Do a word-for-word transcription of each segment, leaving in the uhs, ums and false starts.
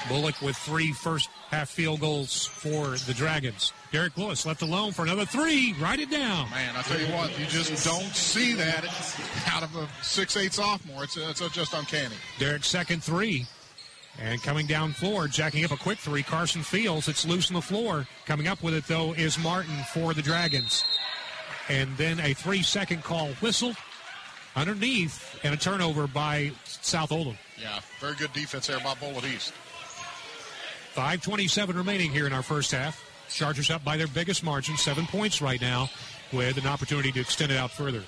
Bullock with three first half field goals for the Dragons. Derek Willis left alone for another three. Write it down. Man, I tell you what, you just don't see that out of a six eight sophomore. It's, it's just uncanny. Derek's second three. And coming down floor, jacking up a quick three, Carson Fields. It's loose on the floor. Coming up with it, though, is Martin for the Dragons. And then a three-second call whistle underneath, and a turnover by South Oldham. Yeah, very good defense there by Bullitt East. five twenty-seven remaining here in our first half. Chargers up by their biggest margin, seven points right now, with an opportunity to extend it out further.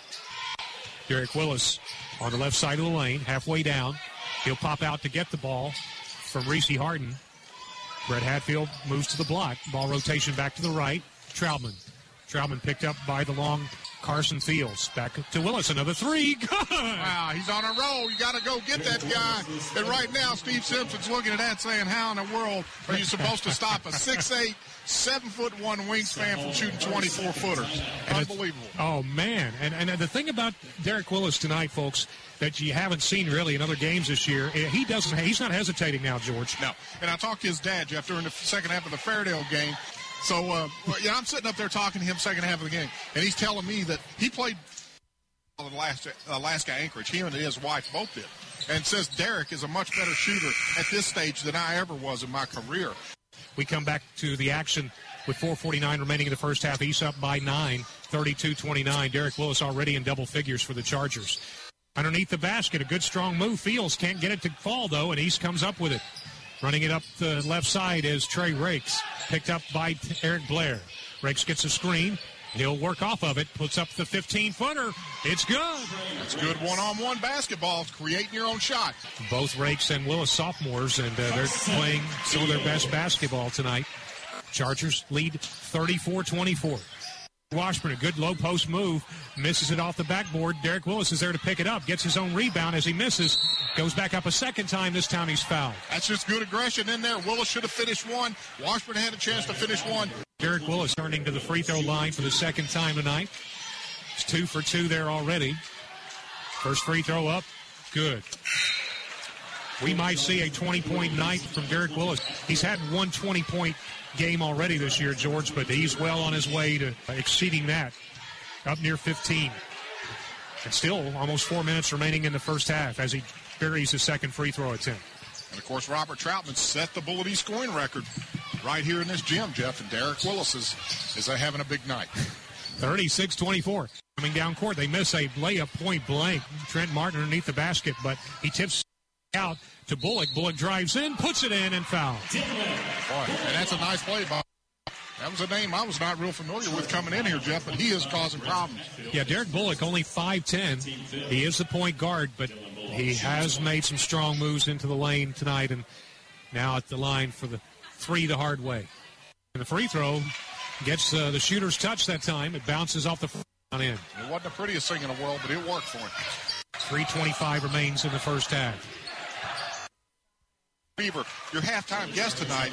Derek Willis on the left side of the lane, halfway down. He'll pop out to get the ball from Reese Harden. Brett Hatfield moves to the block. Ball rotation back to the right. Troutman. Troutman picked up by the long Carson Fields. Back to Willis. Another three. Good. Wow, he's on a roll. You got to go get that guy. And right now, Steve Simpson's looking at that saying, how in the world are you supposed to stop a six eight, seven foot one wingspan from shooting twenty-four footers? Unbelievable. Oh, man. And, and the thing about Derek Willis tonight, folks, that you haven't seen really in other games this year, he doesn't, he's not hesitating now, George. No. And I talked to his dad, Jeff, during the second half of the Fairdale game. So, uh, yeah, I'm sitting up there talking to him second half of the game, and he's telling me that he played Alaska, Alaska Anchorage. He and his wife both did. And says Derek is a much better shooter at this stage than I ever was in my career. We come back to the action with four forty-nine remaining in the first half. East up by nine, thirty-two twenty-nine. Derek Willis already in double figures for the Chargers. Underneath the basket, a good strong move. Fields can't get it to fall, though, and East comes up with it. Running it up the left side is Trey Rakes, picked up by Eric Blair. Rakes gets a screen. He'll work off of it, puts up the fifteen-footer. It's good. That's good one-on-one basketball, creating your own shot. Both Rakes and Willis sophomores, and uh, they're playing some of their best basketball tonight. Chargers lead thirty-four twenty-four. Washburn, a good low post move, misses it off the backboard. Derek Willis is there to pick it up, gets his own rebound as he misses, goes back up a second time. This time he's fouled. That's just good aggression in there. Willis should have finished one. Washburn had a chance to finish one. Derek Willis turning to the free throw line for the second time tonight. It's two for two there already. First free throw up, good. We might see a twenty-point night from Derek Willis. He's had one twenty-point game already this year, George, but he's well on his way to exceeding that, up near fifteen. And still almost four minutes remaining in the first half as he buries his second free throw attempt. And, of course, Robert Troutman set the Bullitt East scoring record right here in this gym, Jeff, and Derek Willis is, is having a big night. thirty-six twenty-four. Coming down court, they miss a layup point blank. Trent Martin underneath the basket, but he tips out to Bullock. Bullock drives in, puts it in, and fouls. Boy, and that's a nice play, Bob. That was a name I was not real familiar with coming in here, Jeff, but he is causing problems. Yeah, Derek Bullock, only five ten. He is the point guard, but he has made some strong moves into the lane tonight, and now at the line for the three the hard way. And the free throw gets uh, the shooter's touch that time. It bounces off the front end. It wasn't the prettiest thing in the world, but it worked for him. three twenty-five remains in the first half. Beaver, your halftime guest tonight,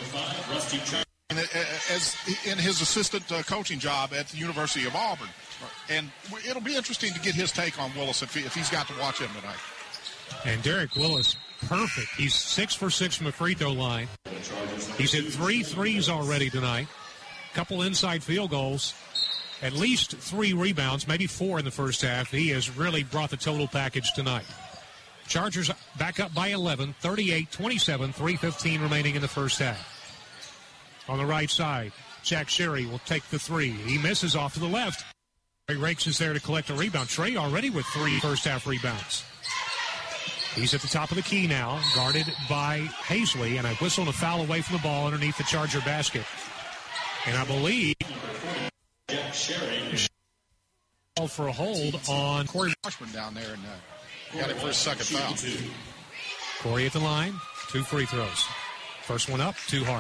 as in his assistant uh, coaching job at the University of Auburn. And it'll be interesting to get his take on Willis if, he, if he's got to watch him tonight. And Derek Willis, perfect. He's six for six from the free throw line. He's hit three threes already tonight. Couple inside field goals. At least three rebounds, maybe four in the first half. He has really brought the total package tonight. Chargers back up by eleven, thirty-eight twenty-seven, three fifteen remaining in the first half. On the right side, Jack Sherry will take the three. He misses off to the left. Trey Rakes is there to collect a rebound. Trey already with three first half rebounds. He's at the top of the key now, guarded by Hazley, and a whistle and a foul away from the ball underneath the Charger basket. And I believe Jack Sherry for a hold on Corey Washburn down there, and uh, got it for his second foul. Corey at the line, two free throws. First one up, too hard.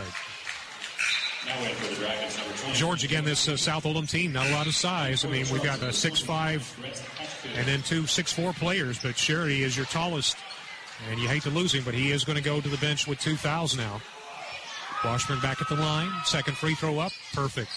George, again, this uh, South Oldham team, not a lot of size. I mean, we've got a six five and then two six four players, but Sherry is your tallest, and you hate to lose him, but he is going to go to the bench with two fouls now. Washburn back at the line, second free throw up, perfect.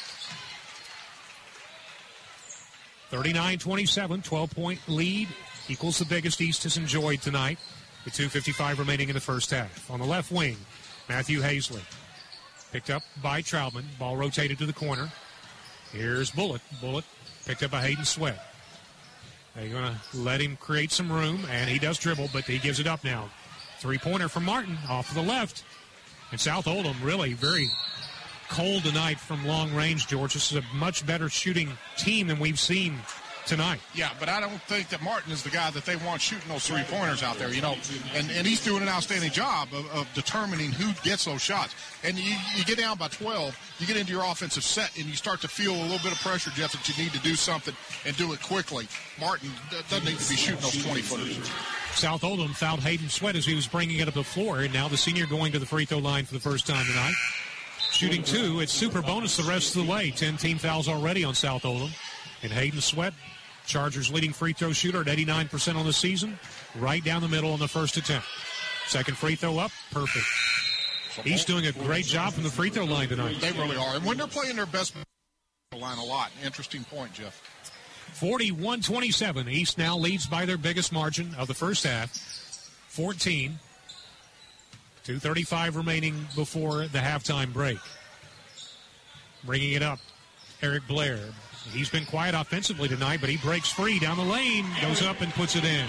thirty-nine twenty-seven, twelve-point lead, equals the biggest East has enjoyed tonight, with two fifty-five remaining in the first half. On the left wing, Matthew Hazley. Picked up by Troutman. Ball rotated to the corner. Here's Bullock. Bullock picked up by Hayden Sweat. They're going to let him create some room, and he does dribble, but he gives it up now. Three-pointer from Martin off to the left. And South Oldham really very cold tonight from long range, George. This is a much better shooting team than we've seen tonight. Yeah, but I don't think that Martin is the guy that they want shooting those three-pointers out there, you know. And, and he's doing an outstanding job of, of determining who gets those shots. And you, you get down by twelve, you get into your offensive set, and you start to feel a little bit of pressure, Jeff, that you need to do something and do it quickly. Martin doesn't need to be shooting those twenty-footers. South Oldham fouled Hayden Sweat as he was bringing it up the floor, and now the senior going to the free throw line for the first time tonight. Shooting two, it's super bonus the rest of the way. Ten team fouls already on South Oldham. And Hayden Sweat, Chargers' leading free throw shooter at eighty-nine percent on the season, right down the middle on the first attempt. Second free throw up, perfect. He's doing a great job from the free throw line tonight. They really are. And when they're playing their best line a lot. Interesting point, Jeff. forty-one twenty-seven. East now leads by their biggest margin of the first half, fourteen. two thirty-five remaining before the halftime break. Bringing it up, Eric Blair. He's been quiet offensively tonight, but he breaks free down the lane, goes up and puts it in.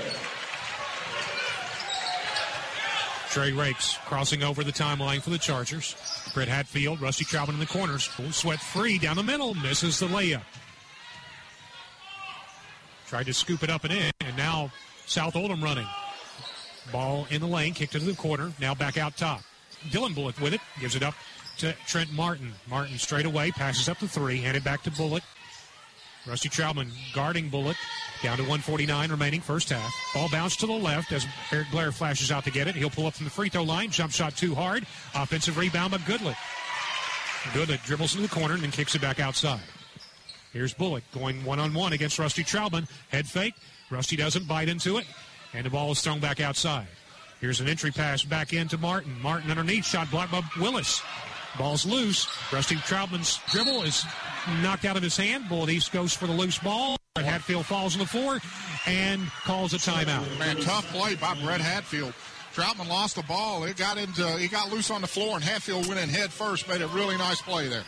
Trey Rakes crossing over the timeline for the Chargers. Brett Hatfield, Rusty Troutman in the corners. Sweat free down the middle, misses the layup. Tried to scoop it up and in, and now South Oldham running. Ball in the lane, kicked into the corner, now back out top. Dylan Bullock with it, gives it up to Trent Martin. Martin straight away, passes up the three, handed back to Bullock. Rusty Troutman guarding Bullock, down to one forty-nine remaining first half. Ball bounced to the left as Eric Blair flashes out to get it. He'll pull up from the free throw line, jump shot too hard. Offensive rebound by Goodlett. Goodlett dribbles into the corner and then kicks it back outside. Here's Bullock going one-on-one against Rusty Troutman. Head fake. Rusty doesn't bite into it, and the ball is thrown back outside. Here's an entry pass back into Martin. Martin underneath, shot blocked by Willis. Ball's loose. Rusty Troutman's dribble is knocked out of his hand. Bullet East goes for the loose ball. Brett Hatfield falls on the floor and calls a timeout. Man, tough play by Brett Hatfield. Troutman lost the ball. It got into, he got loose on the floor, and Hatfield went in head first. Made a really nice play there.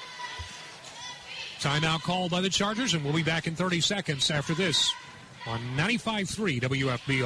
Timeout called by the Chargers, and we'll be back in thirty seconds after this on ninety-five point three W F B R.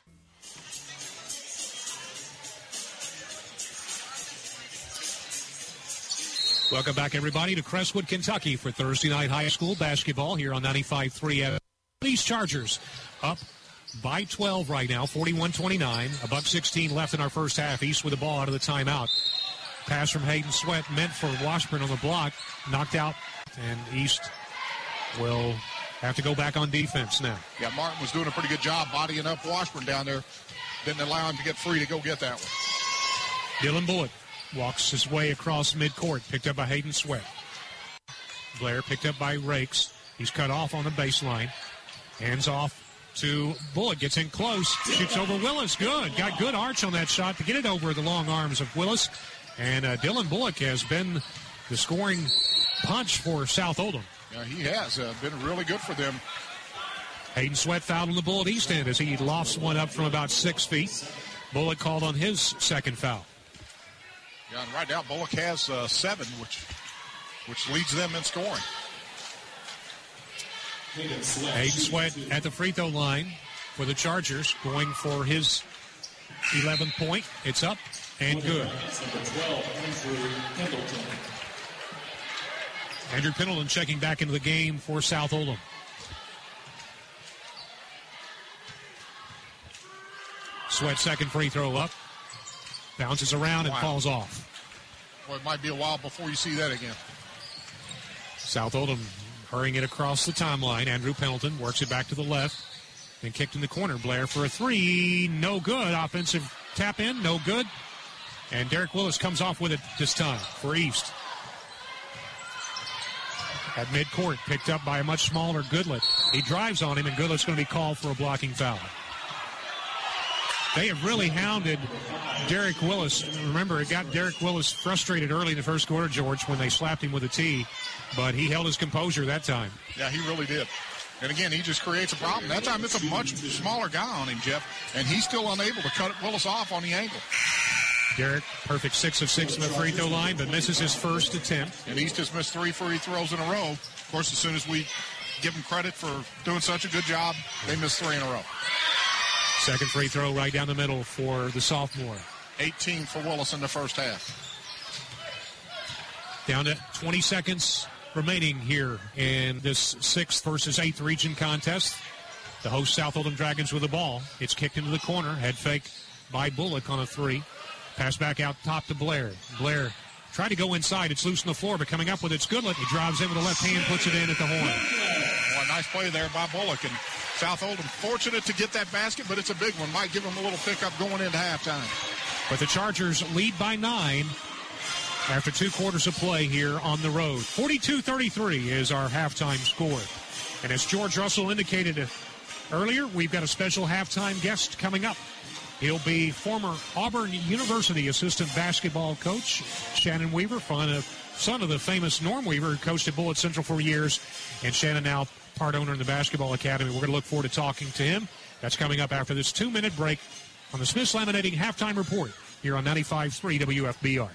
Welcome back, everybody, to Crestwood, Kentucky for Thursday night high school basketball here on ninety-five point three F M. These Chargers up by twelve right now, forty-one twenty-nine. A buck sixteen left in our first half. East with the ball out of the timeout. Pass from Hayden Sweat meant for Washburn on the block. Knocked out, and East will have to go back on defense now. Yeah, Martin was doing a pretty good job bodying up Washburn down there. Didn't allow him to get free to go get that one. Dylan Bullock walks his way across midcourt, picked up by Hayden Sweat. Blair picked up by Rakes. He's cut off on the baseline. Hands off to Bullock. Gets in close. Shoots over Willis. Good. Got good arch on that shot to get it over the long arms of Willis. And uh, Dylan Bullock has been the scoring punch for South Oldham. Yeah, he has uh, been really good for them. Hayden Sweat fouled on the Bullock East end as he lofts one up from about six feet. Bullock called on his second foul. Yeah, and right now Bullock has uh, seven, which which leads them in scoring. Hayden Sweat at the free throw line for the Chargers, going for his eleventh point. It's up and good. Andrew Pendleton checking back into the game for South Oldham. Sweat second free throw up. Bounces around and wow. falls off. Well, it might be a while before you see that again. South Oldham hurrying it across the timeline. Andrew Pendleton works it back to the left. Then kicked in the corner. Blair for a three. No good. Offensive tap in. No good. And Derek Willis comes off with it this time for East. At midcourt, picked up by a much smaller Goodlett. He drives on him, and Goodlett's going to be called for a blocking foul. They have really hounded Derek Willis. Remember, it got Derek Willis frustrated early in the first quarter, George, when they slapped him with a tee. But he held his composure that time. Yeah, he really did. And again, he just creates a problem. That time it's a much smaller guy on him, Jeff, and he's still unable to cut Willis off on the angle. Derek, perfect six of six from the free throw line, but misses his first attempt. And East has missed three free throws in a row. Of course, as soon as we give them credit for doing such a good job, they missed three in a row. Second free throw right down the middle for the sophomore. eighteen for Willis in the first half. Down to twenty seconds remaining here in this sixth versus eighth region contest. The host South Oldham Dragons with the ball. It's kicked into the corner. Head fake by Bullock on a three. Pass back out top to Blair. Blair tried to go inside. It's loose on the floor, but coming up with it's Goodlet. He drives in with the left hand, puts it in at the horn. Well, a nice play there by Bullock. And South Oldham fortunate to get that basket, but it's a big one. Might give them a little pickup going into halftime. But the Chargers lead by nine after two quarters of play here on the road. forty-two thirty-three is our halftime score. And as George Russell indicated earlier, we've got a special halftime guest coming up. He'll be former Auburn University assistant basketball coach Shannon Weaver, son of, son of the famous Norm Weaver, who coached at Bullitt Central for years. And Shannon now part owner in the basketball academy. We're going to look forward to talking to him. That's coming up after this two-minute break on the Smith's Laminating Halftime Report here on ninety-five point three W F B R.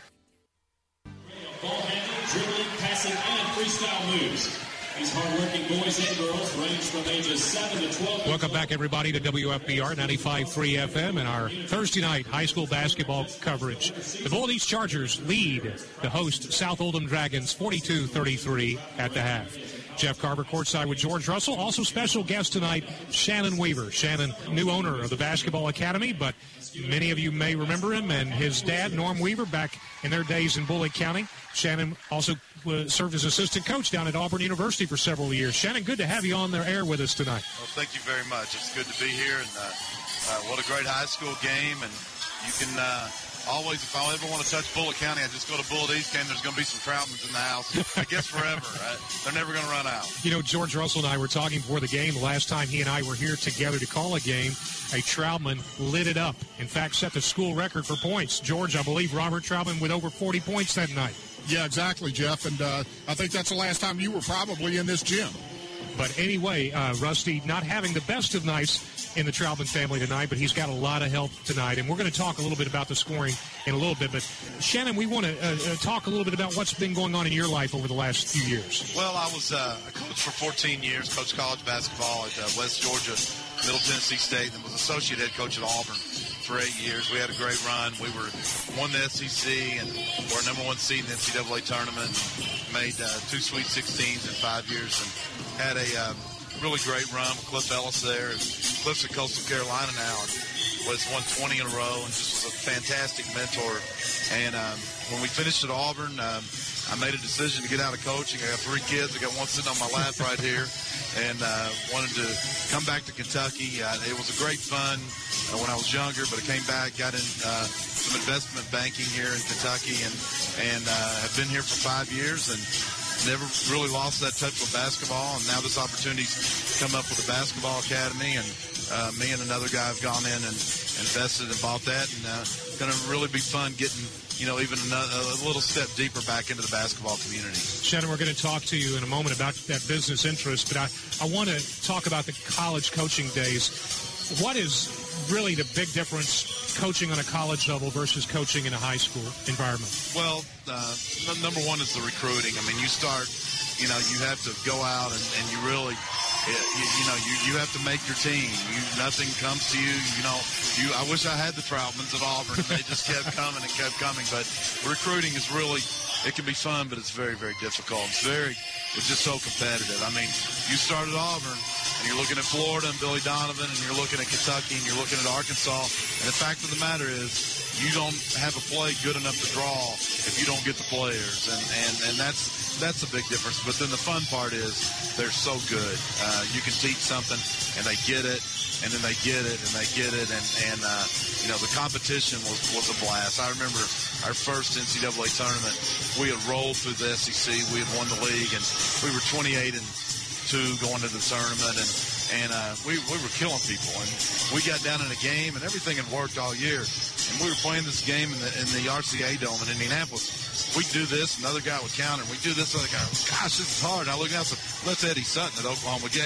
Ball handling, dribbling, passing, and freestyle moves. These hard-working boys and girls range from ages seven to twelve. Welcome back, everybody, to W F B R ninety-five point three F M and our Thursday night high school basketball coverage. The Bullitt East Chargers lead the host South Oldham Dragons forty-two thirty-three at the half. Jeff Carver courtside with George Russell. Also special guest tonight, Shannon Weaver. Shannon, new owner of the Basketball Academy, but many of you may remember him and his dad, Norm Weaver, back in their days in Bullitt County. Shannon also uh, served as assistant coach down at Auburn University for several years. Shannon, good to have you on the air with us tonight. Well, thank you very much. It's good to be here, and uh, uh, what a great high school game. And you can uh, always, if I ever want to touch Bullitt County, I just go to Bullitt East game. There's going to be some Troutmans in the house, I guess forever. Right? They're never going to run out. You know, George Russell and I were talking before the game. The last time he and I were here together to call a game, a Troutman lit it up. In fact, set the school record for points. George, I believe Robert Troutman with over forty points that night. Yeah, exactly, Jeff. And uh, I think that's the last time you were probably in this gym. But anyway, uh, Rusty not having the best of nights in the Troutman family tonight, but he's got a lot of help tonight. And we're going to talk a little bit about the scoring in a little bit. But, Shannon, we want to uh, uh, talk a little bit about what's been going on in your life over the last few years. Well, I was uh, a coach for fourteen years, coached college basketball at uh, West Georgia, Middle Tennessee State, and was associate head coach at Auburn for eight years. We had a great run. We were won the S E C and were number one seed in the N C double A tournament. Made uh, two Sweet sixteens in five years and had a uh, really great run with Cliff Ellis there. Cliff's at Coastal Carolina now and was won twenty in a row and just was a fantastic mentor. And um, when we finished at Auburn, um, I made a decision to get out of coaching. I got three kids. I got one sitting on my lap right here. And uh, wanted to come back to Kentucky. Uh, it was a great fun uh, when I was younger, but I came back, got in uh, some investment banking here in Kentucky, and and uh, have been here for five years and never really lost that touch with basketball. And now this opportunity's come up with the Basketball Academy, and uh, me and another guy have gone in and invested and bought that, and uh, it's going to really be fun getting, you know, even another, a little step deeper back into the basketball community. Shannon, we're going to talk to you in a moment about that business interest, but I, I want to talk about the college coaching days. What is really the big difference coaching on a college level versus coaching in a high school environment? Well, uh, n- number one is the recruiting. I mean, you start, you know, you have to go out and, and you really, you, you know, you, you have to make your team. You, nothing comes to you. You know, you. I wish I had the Troutmans at Auburn. And they just kept coming and kept coming. But recruiting is really, it can be fun, but it's very, very difficult. It's very, it's just so competitive. I mean, you start at Auburn, and you're looking at Florida and Billy Donovan, and you're looking at Kentucky, and you're looking at Arkansas. And the fact of the matter is, you don't have a play good enough to draw if you don't get the players, and and and that's that's a big difference. But then the fun part is they're so good. Uh, you can teach something, and they get it, and then they get it, and they get it, and and uh, you know, the competition was was a blast. I remember our first N C double A tournament. We had rolled through the S E C. We had won the league, and we were twenty-eight and two going to the tournament, and and uh, we we were killing people. And we got down in a game, and everything had worked all year. And we were playing this game in the in the R C A Dome in Indianapolis. We do this, another guy would counter. We do this, other guy. Gosh, this is hard. And I look out and said, let's Eddie Sutton at Oklahoma. Get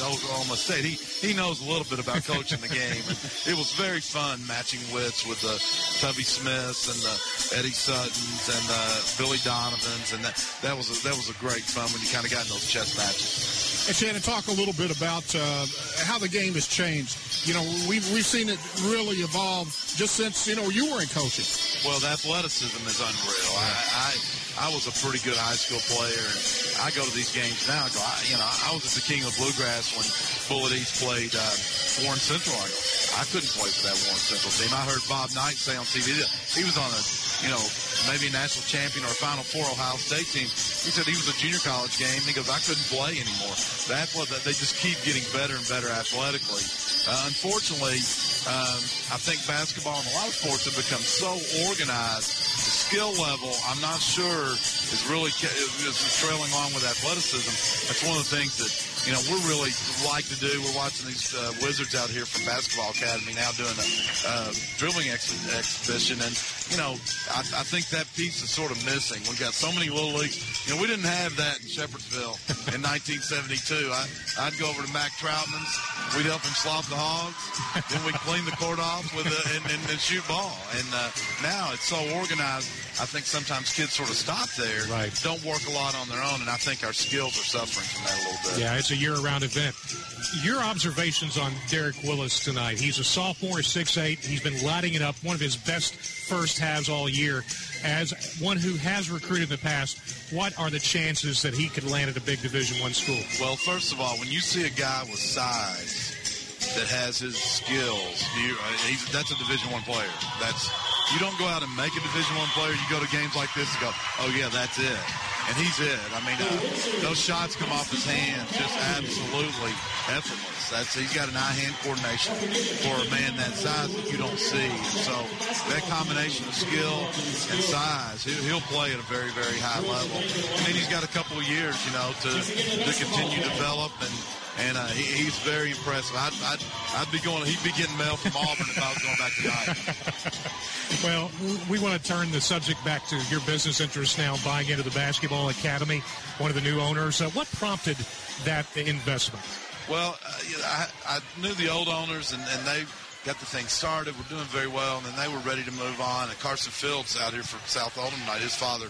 Oklahoma State. He he knows a little bit about coaching the game. And it was very fun matching wits with the Tubby Smiths and the Eddie Suttons and the Billy Donovans, and that that was a, that was a great fun when you kind of got in those chess matches. Hey, Shannon, talk a little bit about uh, how the game has changed. You know, we've, we've seen it really evolve just since, you know, you were in coaching. Well, the athleticism is unreal. I, I I was a pretty good high school player, and I go to these games now. I go, I, you know, I was at the King of Bluegrass when Bullet East played uh, Warren Central. I go, I couldn't play for that Warren Central team. I heard Bob Knight say on T V that he was on a, you know, maybe a national champion or a Final Four Ohio State team. He said he was a junior college game. He goes, I couldn't play anymore. The athlete, they just keep getting better and better athletically. Uh, unfortunately, um, I think basketball and a lot of sports have become so organized. The skill level, I'm not sure, is really is trailing along with athleticism. That's one of the things that, you know, we're really like to do. We're watching these uh, Wizards out here from Basketball Academy now doing a uh, dribbling ex- exhibition. And, you know, I, I think that piece is sort of missing. We've got so many little leagues. You know, we didn't have that in Shepherdsville in nineteen seventy-two. I, I'd go over to Mac Troutman's. We'd help him slop the hogs. Then we'd clean the court off with a, and, and, and shoot ball. And uh, now it's so organized. I think sometimes kids sort of stop there, right. Don't work a lot on their own, and I think our skills are suffering from that a little bit. Yeah, it's a year-round event. Your observations on Derek Willis tonight. He's a sophomore, six eight. He's been lighting it up, one of his best first halves all year. As one who has recruited in the past, what are the chances that he could land at a big Division One school? Well, first of all, when you see a guy with size that has his skills, you, uh, he's, that's a Division One player. That's you don't go out and make a Division One player. You go to games like this and go, oh, yeah, that's it. And he's it. I mean, uh, those shots come off his hands just absolutely effortless. That's he's got an eye-hand coordination for a man that size that you don't see. And so that combination of skill and size, he'll, he'll play at a very, very high level. And then he's got a couple of years, you know, to to continue to develop, and and uh, he, he's very impressive. I'd, I'd I'd be going. He'd be getting mail from Auburn if I was going back tonight. Well, we want to turn the subject back to your business interests now, buying into the Basketball Academy, one of the new owners. Uh, what prompted that investment? Well, uh, you know, I, I knew the old owners, and, and they got the thing started. We're doing very well, and then they were ready to move on. And Carson Fields out here from South Oldham tonight, his father,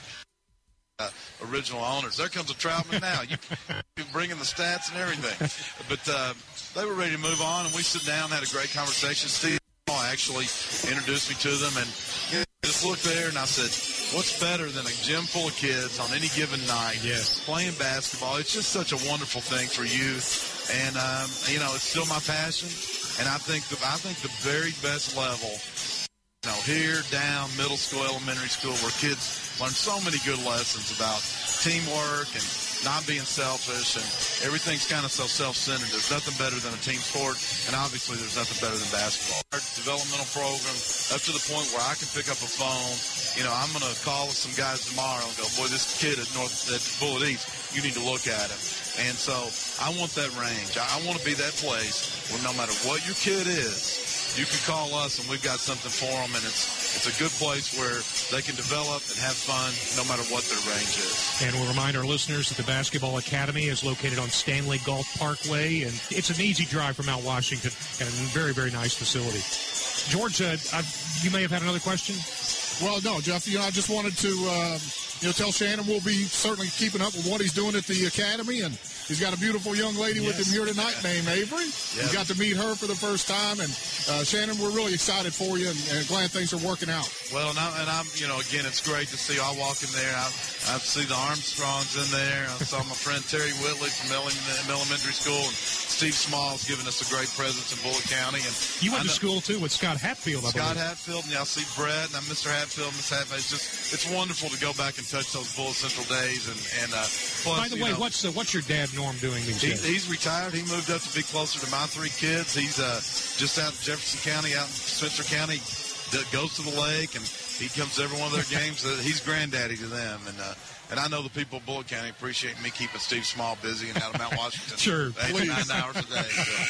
uh, original owners. There comes a Troutman now. You can bring in the stats and everything. But uh, they were ready to move on, and we sit down, had a great conversation. Steve actually introduced me to them, and you know, just looked there, and I said, what's better than a gym full of kids on any given night yes. playing basketball? It's just such a wonderful thing for youth. And, um, you know, it's still my passion. And I think the, I think the very best level, you know, here, down, middle school, elementary school, where kids learn so many good lessons about teamwork and not being selfish, and everything's kind of so self-centered. There's nothing better than a team sport, and obviously there's nothing better than basketball. Our developmental program, up to the point where I can pick up a phone. You know, I'm going to call some guys tomorrow and go, boy, this kid at North at Bullet East, you need to look at him. And so I want that range. I want to be that place where no matter what your kid is, you can call us, and we've got something for them, and it's it's a good place where they can develop and have fun no matter what their range is. And we'll remind our listeners that the Basketball Academy is located on Stanley Golf Parkway, and it's an easy drive from Mount Washington, and a very, very nice facility. George, uh, I, you may have had another question? Well, no, Jeff, you know, I just wanted to, uh, you know, tell Shannon we'll be certainly keeping up with what he's doing at the Academy, and he's got a beautiful young lady yes. with him here tonight named Avery. Yes. You got to meet her for the first time, and uh, Shannon, we're really excited for you, and, and glad things are working out. Well, and, I, and I'm, you know, again, it's great to see. I walk in there, I, I see the Armstrongs in there. I saw my friend Terry Whitley from elementary school, and Steve Small's giving us a great presence in Bullitt County. And you went to school too with Scott Hatfield, I Scott believe. Hatfield, and y'all see Brett, and I'm Mister Hatfield, Miss Hatfield. It's just, it's wonderful to go back and touch those Bullitt Central days. And, and uh, plus, by the way, know, what's uh, what's your dad Norm doing these he, days? He's retired. He moved up to be closer to my three kids. He's uh, just out in Jefferson County, out in Spencer County. That goes to the lake, and he comes to every one of their games. He's granddaddy to them, and uh, and I know the people of Bullitt County appreciate me keeping Steve Small busy and out of Mount Washington. Sure, eight to nine hours a day. So.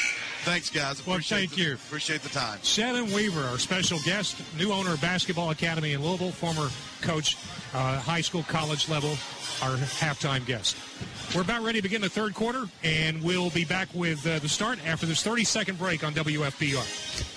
Thanks, guys. Well, Appreciate thank the, you. Appreciate the time. Shannon Weaver, our special guest, new owner of Basketball Academy in Louisville, former coach, uh, high school, college level, our halftime guest. We're about ready to begin the third quarter, and we'll be back with uh, the start after this thirty-second break on W F B R.